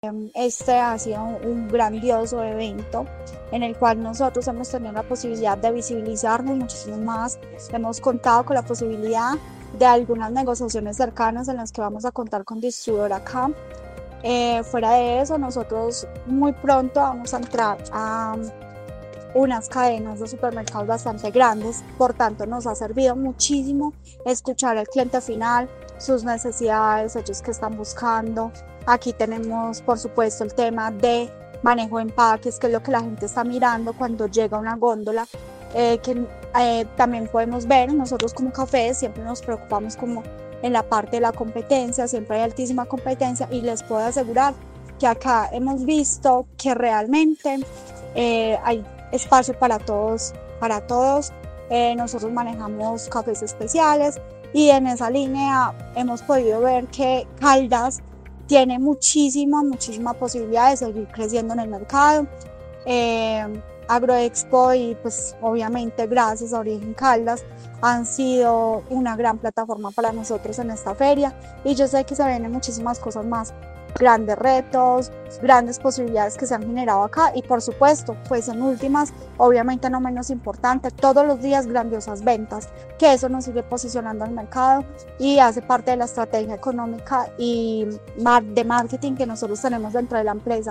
Este ha sido un grandioso evento en el cual nosotros hemos tenido la posibilidad de visibilizarnos muchísimo más. Hemos contado con la posibilidad de algunas negociaciones cercanas en las que vamos a contar con distribuidor acá. Fuera de eso, nosotros muy pronto vamos a entrar a unas cadenas de supermercados bastante grandes, por tanto nos ha servido muchísimo escuchar al cliente final, sus necesidades, ellos que están buscando. Aquí tenemos, por supuesto, el tema de manejo de empaques, que es lo que la gente está mirando cuando llega a una góndola, que también podemos ver, nosotros como cafés siempre nos preocupamos como en la parte de la competencia, siempre hay altísima competencia y les puedo asegurar que acá hemos visto que realmente hay espacio para todos, para todos. Nosotros manejamos cafés especiales y en esa línea hemos podido ver que Caldas tiene muchísima posibilidad de seguir creciendo en el mercado. Agroexpo y pues obviamente gracias a Origen Caldas han sido una gran plataforma para nosotros en esta feria y yo sé que se vienen muchísimas cosas más, grandes retos, grandes posibilidades que se han generado acá y por supuesto, pues en últimas, obviamente no menos importante, todos los días grandiosas ventas, que eso nos sigue posicionando al mercado y hace parte de la estrategia económica y de marketing que nosotros tenemos dentro de la empresa.